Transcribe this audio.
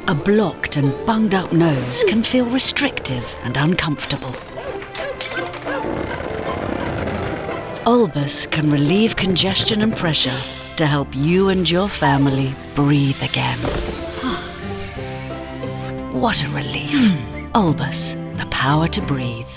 A blocked and bunged up nose can feel restrictive and uncomfortable. Olbus can relieve congestion and pressure to help you and your family breathe again. What a relief. Olbus, the power to breathe.